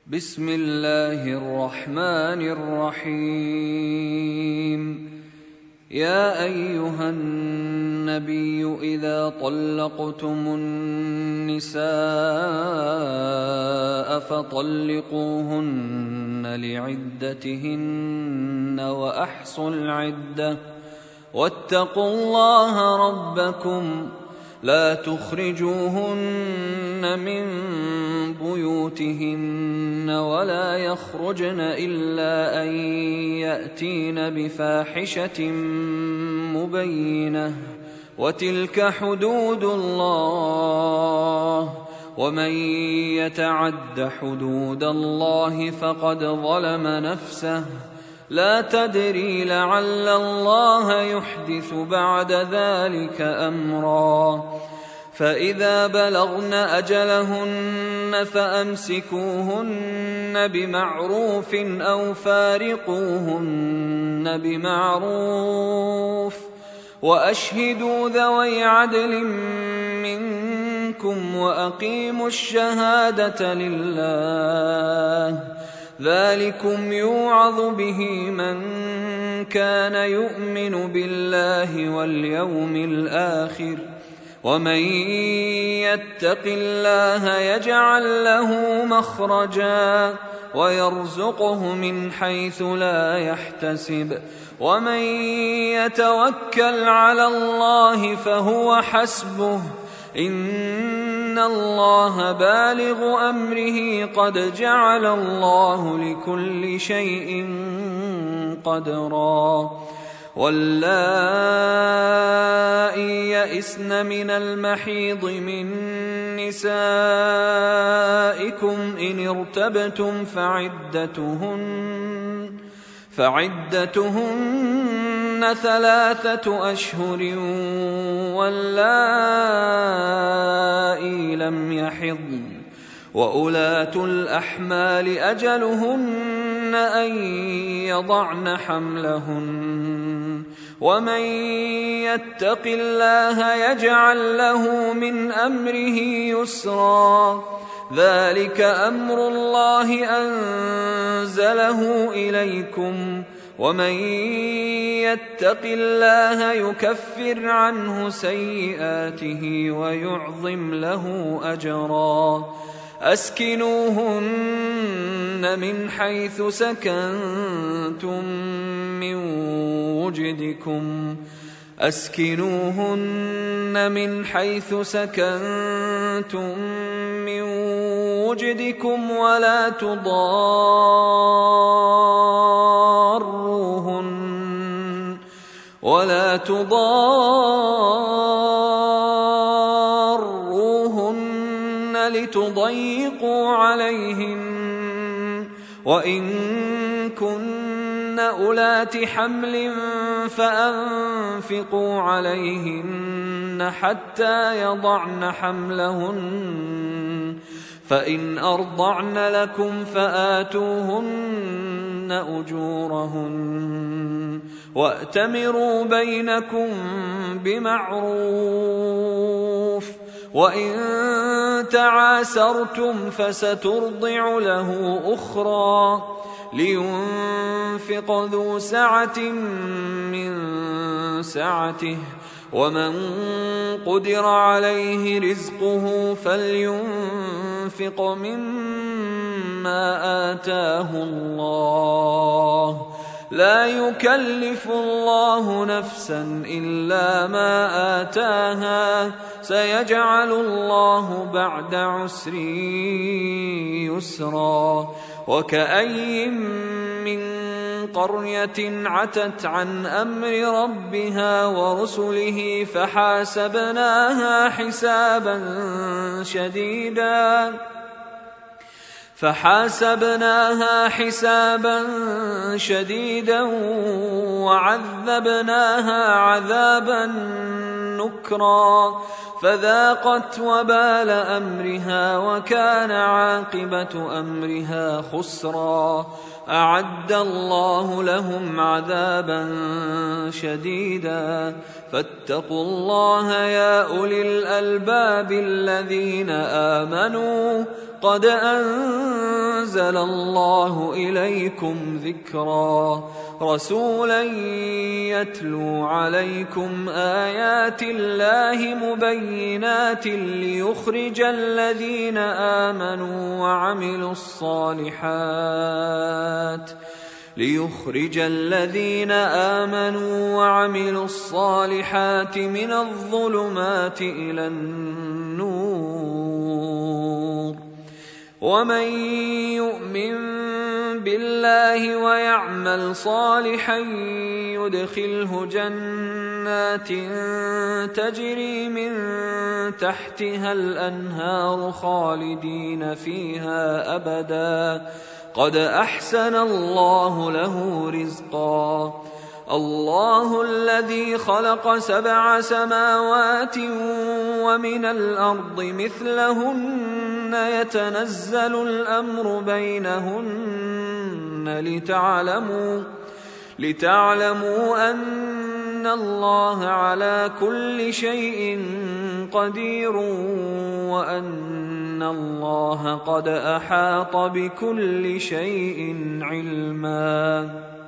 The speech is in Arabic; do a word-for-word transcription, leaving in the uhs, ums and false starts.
بسم الله الرحمن الرحيم. يا أيها النبي إذا طلقتم النساء فطلقوهن لعدتهن وأحصوا العدة واتقوا الله ربكم لا تخرجوهن من بيوتهن ولا يخرجن إلا أن يأتين بفاحشة مبينة وتلك حدود الله ومن يتعد حدود الله فقد ظلم نفسه لا تدري لعل الله يحدث بعد ذلك أمرا. فإذا بلغن أجلهن فأمسكوهن بمعروف أو فارقوهن بمعروف وأشهدوا ذوي عدل منكم وأقيموا الشهادة لله ذلكم يوعظ به من كان يؤمن بالله واليوم الآخر ومن يتق الله يجعل له مخرجا ويرزقه من حيث لا يحتسب ومن يتوكل على الله فهو حسبه إن الله بالغ أمره قد جعل الله لكل شيء قدرا. واللائي يئسن من المحيض من نسائكم إن ارتبتم فعدتهن فعدتهن ثلاثة أشهر واللائي لم يحضن وأولاة الأحمال أجلهن أن يضعن حملهن ومن يتق الله يجعل له من أمره يسرا ذلك أمر الله أنزله إليكم ومن يتق الله يكفر عنه سيئاته ويعظم له أجرا. أسكنوهن من حيث سكنتم من وجدكم أسكنوهن من حيث سكنتم من وجدكم ولا تضاروهن ولا تضاروهن لتضيقوا عليهن وإن كن أولات حمل فأنفقوا عليهن حتى يضعن حملهن فإن أرضعن لكم فآتوهن أجورهن وأتمروا بينكم بمعروف وإن تعاسرتم فسترضع له أخرى لينفق ذو سعة من سعته ومن قدر عليه رزقه فلينفق مما آتاه الله لا يكلف الله نفسا إلا ما آتاها سيجعل الله بعد عسر يسرا. وكأي من قرية عتت عن أمر ربها ورسله فحاسبناها حسابا شديدا فحاسبناها حسابا شديدا وعذبناها عذابا نكرا فذاقت وبال أمرها وكان عاقبة أمرها خسرا. أعد الله لهم عذابا شديدا فاتقوا الله يا أولي الألباب الذين آمنوا قد أنزل الله إليكم ذكرا رسولا يتلو عليكم آيات الله مبينات ليخرج الذين آمنوا وعملوا الصالحات ليخرج الذين آمنوا وعملوا الصالحات من الظلمات إلى النور ومن يؤمن بالله ويعمل صالحا يدخله جنات تجري من تحتها الأنهار خالدين فيها أبدا قد أحسن الله له رزقا الله الذي خلق سبع سماوات ومن الأرض مثلهن يتنزل الأمر بينهن لتعلموا لتعلموا أن الله على كل شيء قدير وأن الله قد أحاط بكل شيء علما